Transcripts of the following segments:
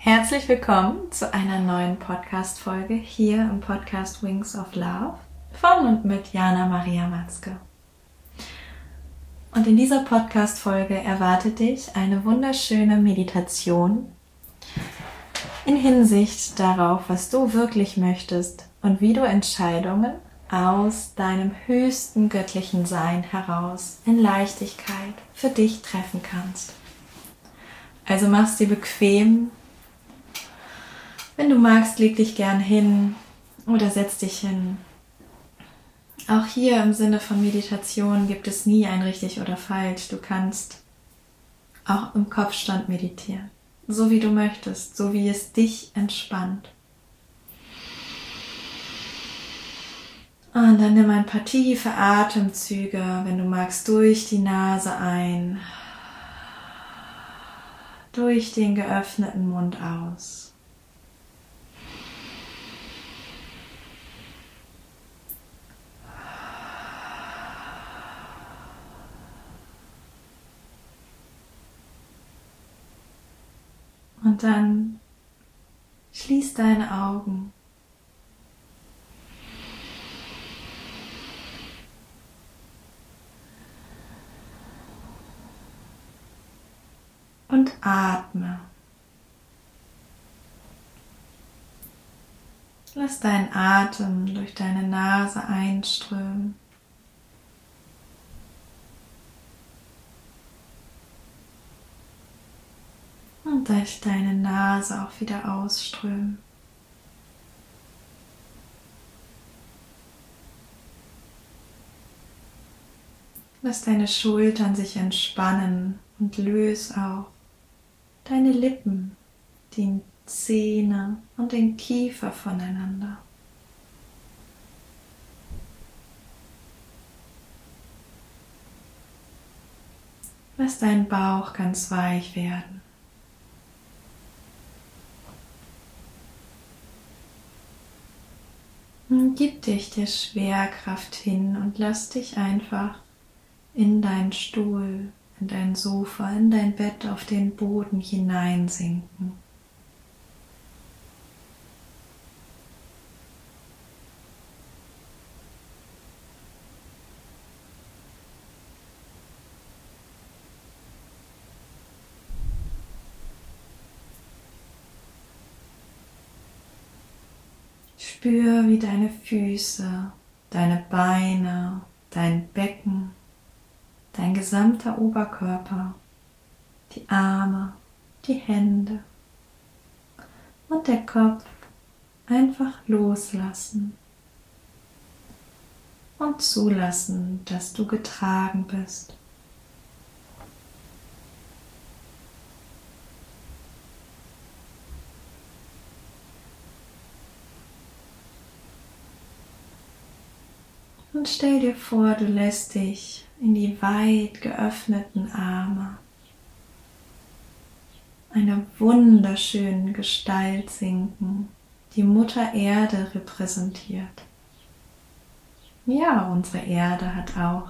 Herzlich willkommen zu einer neuen Podcast-Folge hier im Podcast Wings of Love von und mit Jana Maria Matzke. Und in dieser Podcast-Folge erwartet dich eine wunderschöne Meditation in Hinsicht darauf, was du wirklich möchtest und wie du Entscheidungen aus deinem höchsten göttlichen Sein heraus in Leichtigkeit für dich treffen kannst. Also mach's dir bequem. Wenn du magst, leg dich gern hin oder setz dich hin. Auch hier im Sinne von Meditation gibt es nie ein richtig oder falsch. Du kannst auch im Kopfstand meditieren, so wie du möchtest, so wie es dich entspannt. Und dann nimm ein paar tiefe Atemzüge, wenn du magst, durch die Nase ein, durch den geöffneten Mund aus. Und dann schließ deine Augen. Und atme. Lass deinen Atem durch deine Nase einströmen. Und durch deine Nase auch wieder ausströmen. Lass deine Schultern sich entspannen und löse auch deine Lippen, die Zähne und den Kiefer voneinander. Lass deinen Bauch ganz weich werden. Und gib dich der Schwerkraft hin und lass dich einfach in deinen Stuhl, in dein Sofa, in dein Bett, auf den Boden hineinsinken. Spür, wie deine Füße, deine Beine, dein Becken, dein gesamter Oberkörper, die Arme, die Hände und der Kopf einfach loslassen und zulassen, dass du getragen bist. Und stell dir vor, du lässt dich in die weit geöffneten Arme einer wunderschönen Gestalt sinken, die Mutter Erde repräsentiert. Ja, unsere Erde hat auch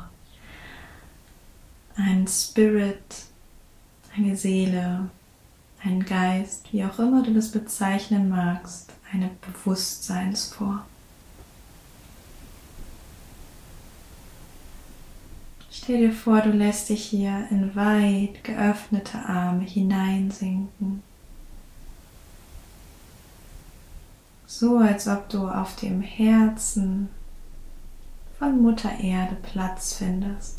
einen Spirit, eine Seele, einen Geist, wie auch immer du das bezeichnen magst, eine Bewusstseinsform. Stell dir vor, du lässt dich hier in weit geöffnete Arme hineinsinken. So als ob du auf dem Herzen von Mutter Erde Platz findest.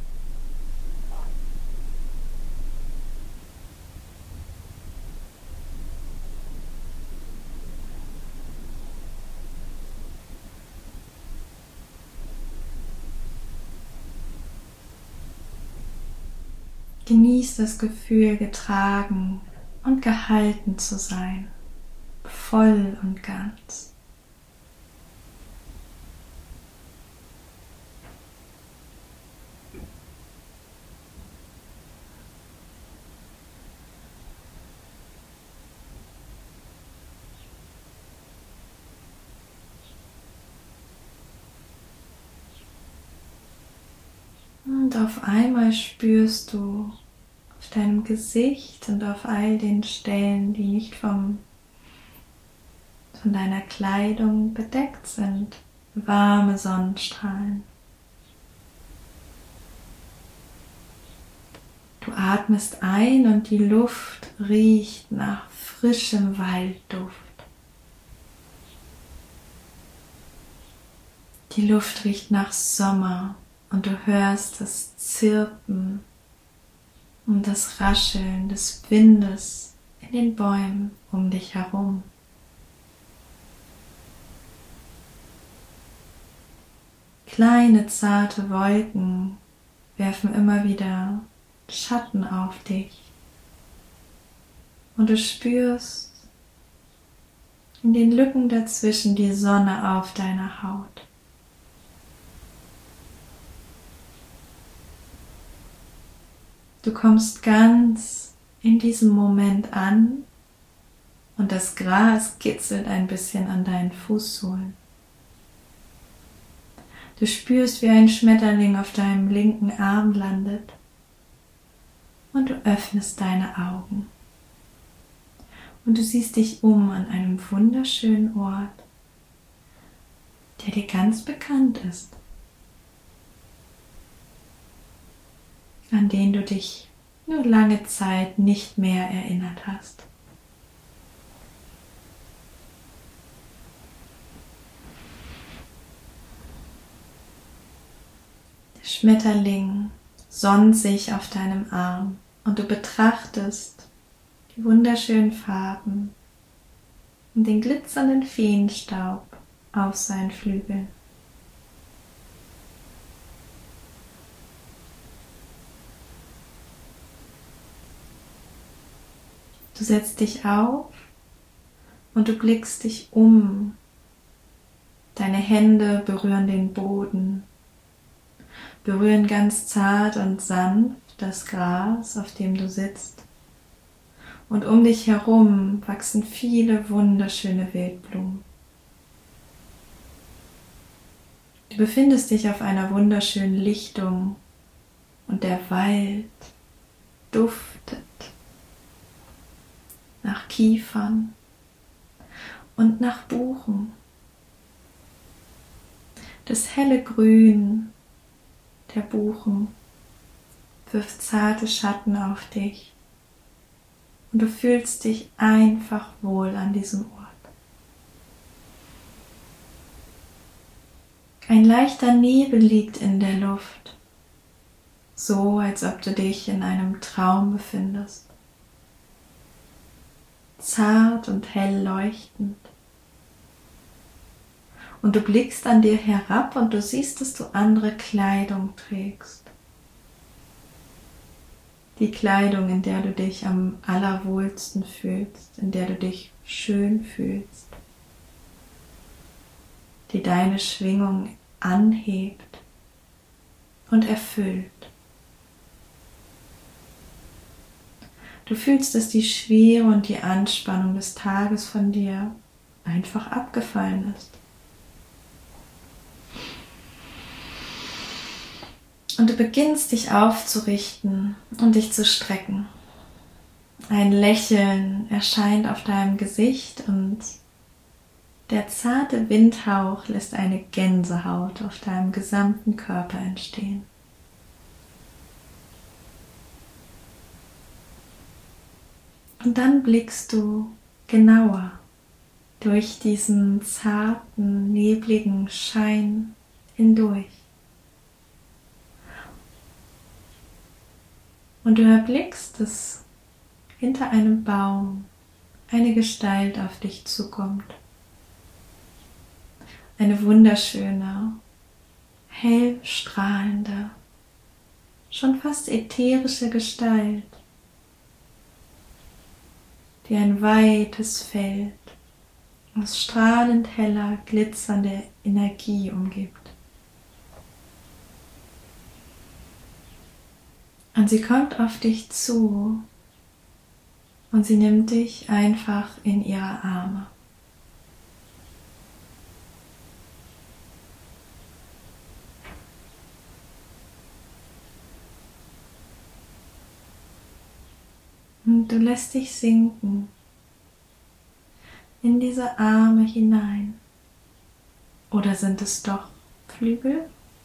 Genieß das Gefühl, getragen und gehalten zu sein, voll und ganz. Und auf einmal spürst du auf deinem Gesicht und auf all den Stellen, die nicht von deiner Kleidung bedeckt sind, warme Sonnenstrahlen. Du atmest ein und die Luft riecht nach frischem Waldduft. Die Luft riecht nach Sommer und du hörst das Zirpen und das Rascheln des Windes in den Bäumen um dich herum. Kleine, zarte Wolken werfen immer wieder Schatten auf dich und du spürst in den Lücken dazwischen die Sonne auf deiner Haut. Du kommst ganz in diesem Moment an und das Gras kitzelt ein bisschen an deinen Fußsohlen. Du spürst, wie ein Schmetterling auf deinem linken Arm landet und du öffnest deine Augen. Und du siehst dich um an einem wunderschönen Ort, der dir ganz bekannt ist, an den du dich nur lange Zeit nicht mehr erinnert hast. Der Schmetterling sonnt sich auf deinem Arm und du betrachtest die wunderschönen Farben und den glitzernden Feenstaub auf seinen Flügeln. Du setzt dich auf und du blickst dich um. Deine Hände berühren den Boden, berühren ganz zart und sanft das Gras, auf dem du sitzt. Und um dich herum wachsen viele wunderschöne Wildblumen. Du befindest dich auf einer wunderschönen Lichtung und der Wald duftet nach Kiefern und nach Buchen. Das helle Grün der Buchen wirft zarte Schatten auf dich und du fühlst dich einfach wohl an diesem Ort. Ein leichter Nebel liegt in der Luft, so als ob du dich in einem Traum befindest. Zart und hell leuchtend. Und du blickst an dir herab und du siehst, dass du andere Kleidung trägst. Die Kleidung, in der du dich am allerwohlsten fühlst, in der du dich schön fühlst, die deine Schwingung anhebt und erfüllt. Du fühlst, dass die Schwere und die Anspannung des Tages von dir einfach abgefallen ist. Und du beginnst dich aufzurichten und dich zu strecken. Ein Lächeln erscheint auf deinem Gesicht und der zarte Windhauch lässt eine Gänsehaut auf deinem gesamten Körper entstehen. Und dann blickst du genauer durch diesen zarten, nebligen Schein hindurch. Und du erblickst, dass hinter einem Baum eine Gestalt auf dich zukommt. Eine wunderschöne, hell strahlende, schon fast ätherische Gestalt, die ein weites Feld aus strahlend heller, glitzernder Energie umgibt. Und sie kommt auf dich zu und sie nimmt dich einfach in ihre Arme. Und du lässt dich sinken in diese Arme hinein. Oder sind es doch Flügel?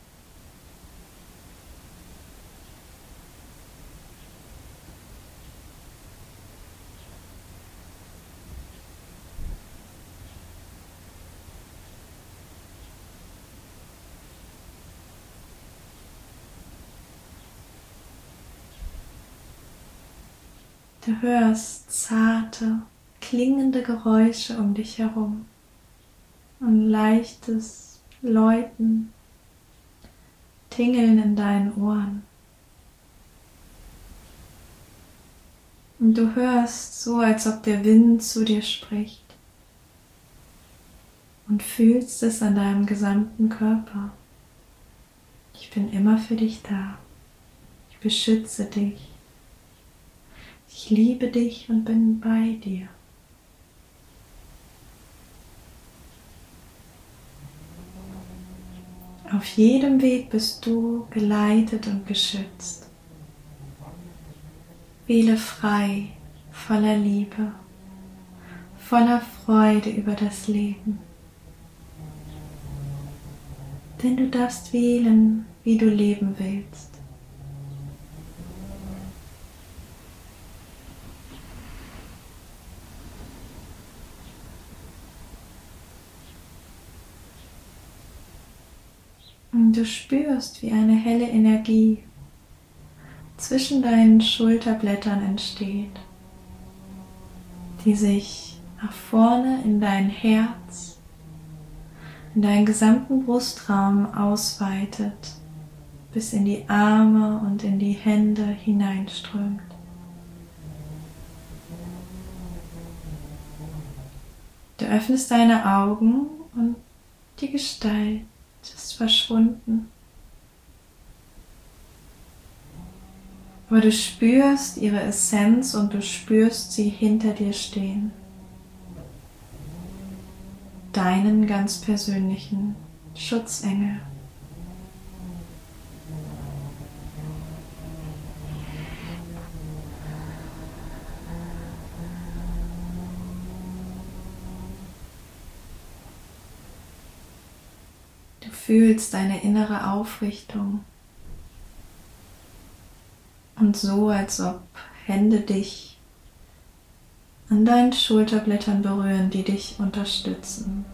Du hörst zarte, klingende Geräusche um dich herum und leichtes Läuten, Tingeln in deinen Ohren. Und du hörst so, als ob der Wind zu dir spricht und fühlst es an deinem gesamten Körper. Ich bin immer für dich da. Ich beschütze dich. Ich liebe dich und bin bei dir. Auf jedem Weg bist du geleitet und geschützt. Wähle frei, voller Liebe, voller Freude über das Leben. Denn du darfst wählen, wie du leben willst. Und du spürst, wie eine helle Energie zwischen deinen Schulterblättern entsteht, die sich nach vorne in dein Herz, in deinen gesamten Brustraum ausweitet, bis in die Arme und in die Hände hineinströmt. Du öffnest deine Augen und die Gestalt ist verschwunden. Aber du spürst ihre Essenz und du spürst sie hinter dir stehen. Deinen ganz persönlichen Schutzengel. Du fühlst deine innere Aufrichtung und so, als ob Hände dich an deinen Schulterblättern berühren, die dich unterstützen.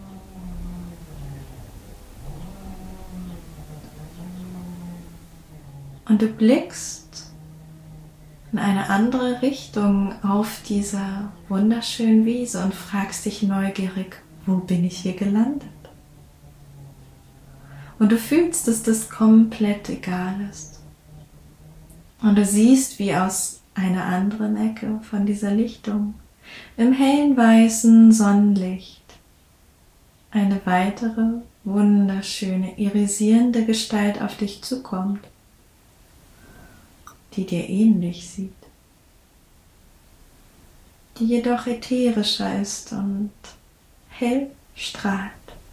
Und du blickst in eine andere Richtung auf dieser wunderschönen Wiese und fragst dich neugierig, wo bin ich hier gelandet? Und du fühlst, dass das komplett egal ist. Und du siehst, wie aus einer anderen Ecke von dieser Lichtung im hellen weißen Sonnenlicht eine weitere, wunderschöne, irisierende Gestalt auf dich zukommt, die dir ähnlich sieht, die jedoch ätherischer ist und hell strahlt.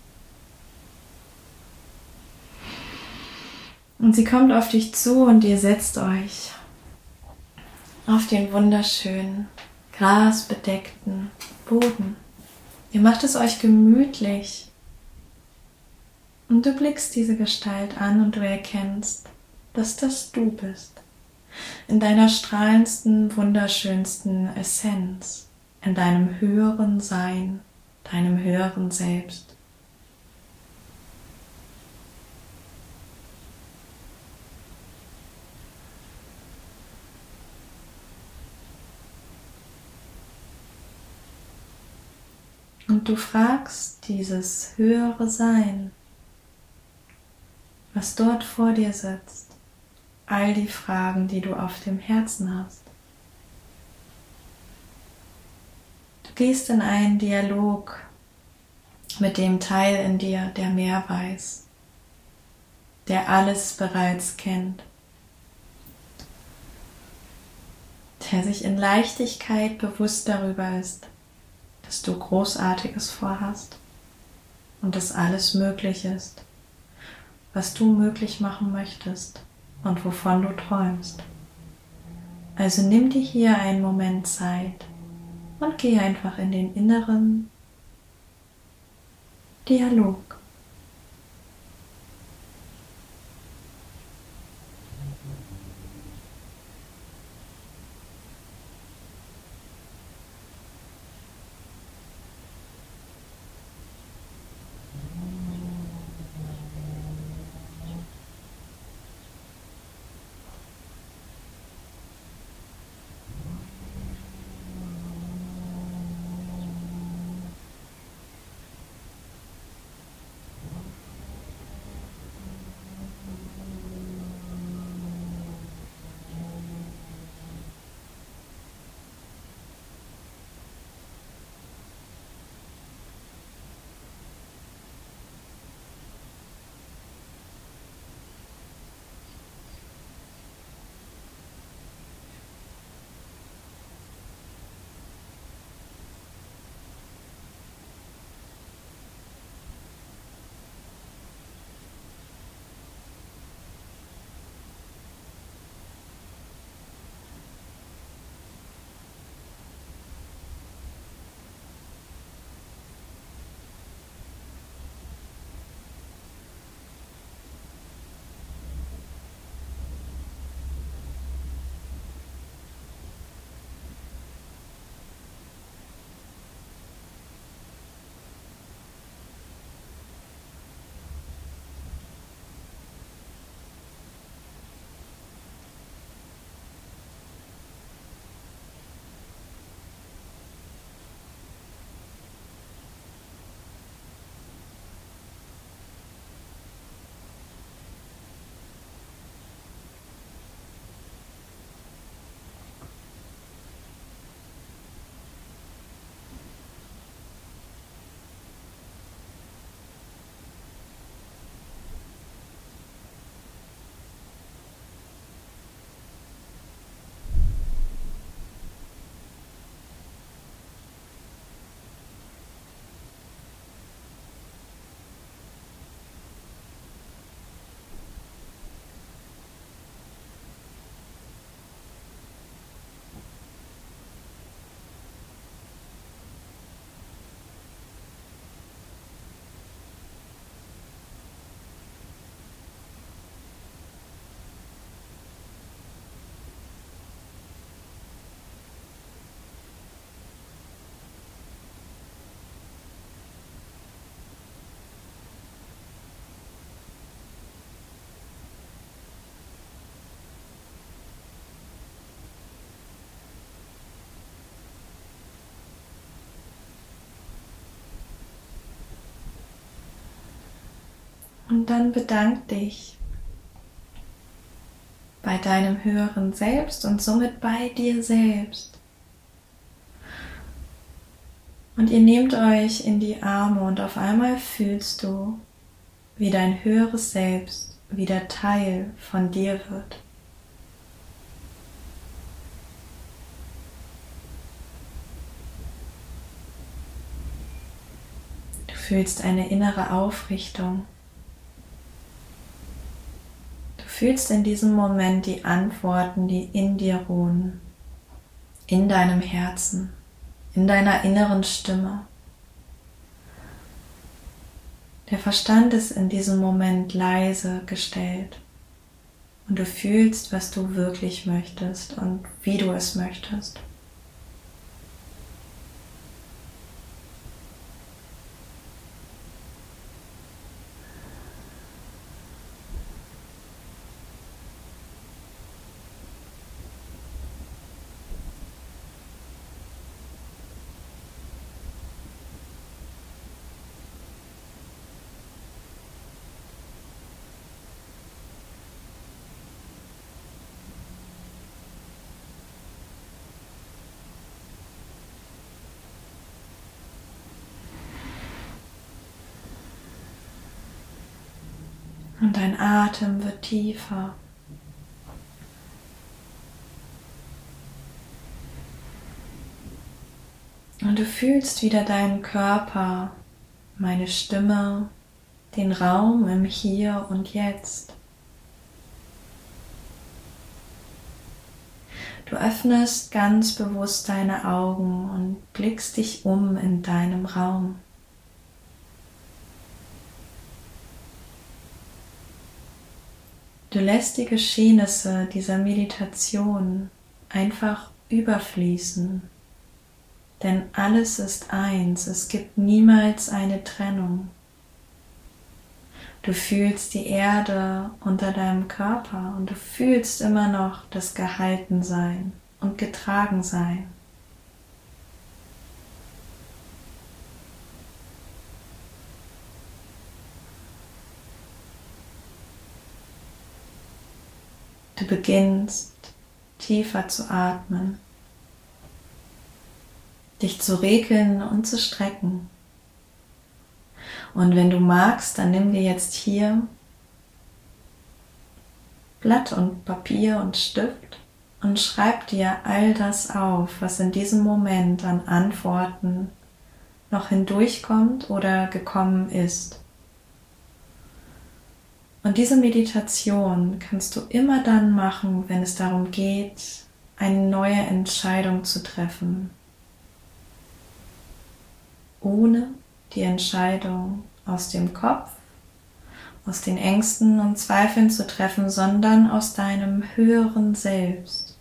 Und sie kommt auf dich zu und ihr setzt euch auf den wunderschönen, grasbedeckten Boden. Ihr macht es euch gemütlich und du blickst diese Gestalt an und du erkennst, dass das du bist. In deiner strahlendsten, wunderschönsten Essenz, in deinem höheren Sein, deinem höheren Selbst. Und du fragst dieses höhere Sein, was dort vor dir sitzt, all die Fragen, die du auf dem Herzen hast. Du gehst in einen Dialog mit dem Teil in dir, der mehr weiß, der alles bereits kennt, der sich in Leichtigkeit bewusst darüber ist, dass du Großartiges vorhast und dass alles möglich ist, was du möglich machen möchtest und wovon du träumst. Also nimm dir hier einen Moment Zeit und geh einfach in den inneren Dialog. Und dann bedank dich bei deinem höheren Selbst und somit bei dir selbst. Und ihr nehmt euch in die Arme und auf einmal fühlst du, wie dein höheres Selbst wieder Teil von dir wird. Du fühlst eine innere Aufrichtung. Du fühlst in diesem Moment die Antworten, die in dir ruhen, in deinem Herzen, in deiner inneren Stimme. Der Verstand ist in diesem Moment leise gestellt und du fühlst, was du wirklich möchtest und wie du es möchtest. Und dein Atem wird tiefer. Und du fühlst wieder deinen Körper, meine Stimme, den Raum im Hier und Jetzt. Du öffnest ganz bewusst deine Augen und blickst dich um in deinem Raum. Du lässt die Geschehnisse dieser Meditation einfach überfließen, denn alles ist eins, es gibt niemals eine Trennung. Du fühlst die Erde unter deinem Körper und du fühlst immer noch das Gehaltensein und Getragensein. Du beginnst tiefer zu atmen, dich zu regeln und zu strecken. Und wenn du magst, dann nimm dir jetzt hier Blatt und Papier und Stift und schreib dir all das auf, was in diesem Moment an Antworten noch hindurchkommt oder gekommen ist. Und diese Meditation kannst du immer dann machen, wenn es darum geht, eine neue Entscheidung zu treffen, ohne die Entscheidung aus dem Kopf, aus den Ängsten und Zweifeln zu treffen, sondern aus deinem höheren Selbst,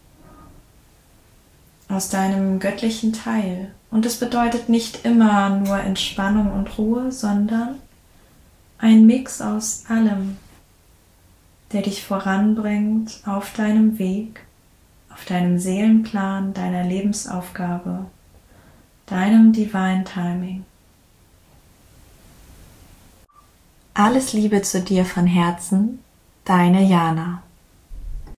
aus deinem göttlichen Teil. Und es bedeutet nicht immer nur Entspannung und Ruhe, sondern ein Mix aus allem, der dich voranbringt auf deinem Weg, auf deinem Seelenplan, deiner Lebensaufgabe, deinem Divine Timing. Alles Liebe zu dir von Herzen, deine Jana.